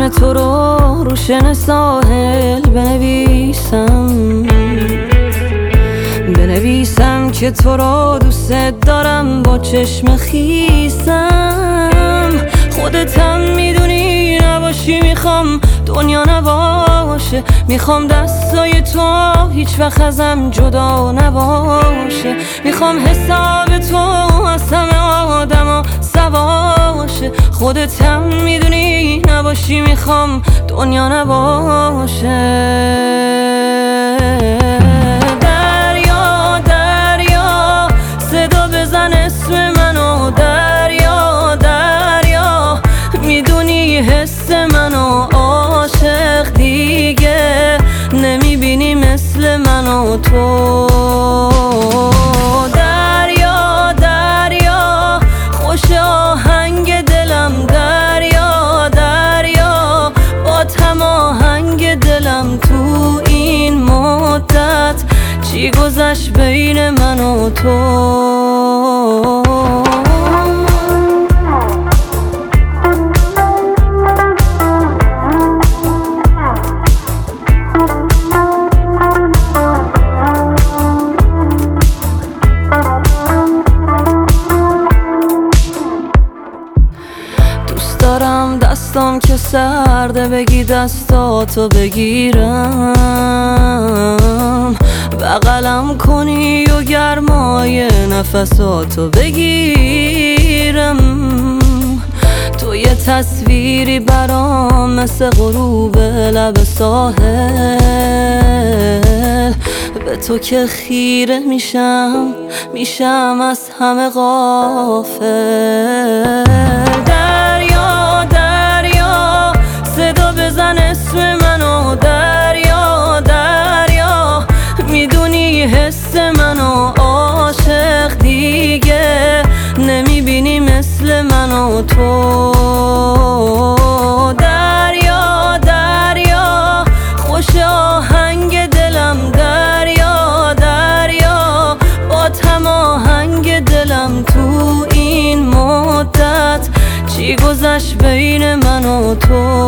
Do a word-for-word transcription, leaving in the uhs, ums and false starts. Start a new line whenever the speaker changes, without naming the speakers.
اسم تو رو روشن ساحل بنویسم، بنویسم که تو رو دوست دارم با چشم خیسم. خودتم میدونی نباشی میخوام دنیا نباشه، میخوام دستای تو هیچ وقت ازم جدا نباشه، میخوام حساب تو از همه آدما سواشه. خودتم میدونی نباشی میخوام دنیا نباشه. دریا دریا صدا بزن اسم منو، دریا دریا میدونی حس منو، عاشق دیگه نمیبینی مثل منو تو. دریا دریا خوش آهنگ دلم، دریا دریا با هماهنگ دلم. تو این مدت چی گذشت بین من و تو؟ دارم دستام که سرده بگی دستاتو بگیرم، بغلم کنی و گرمای نفساتو بگیرم. تو یه تصویری برام مثل غروب لب ساحل، به تو که خیره میشم میشم از همه غافل. دریا دریا صدا بزن اسم منو، دریا دریا میدونی حس منو، عاشق دیگه نمیبینی مثل منو تو. دریا دریا خوش آهنگ دلم، دریا دریا با هماهنگ دلم. تو این مدت چی گذشت بین من و تو؟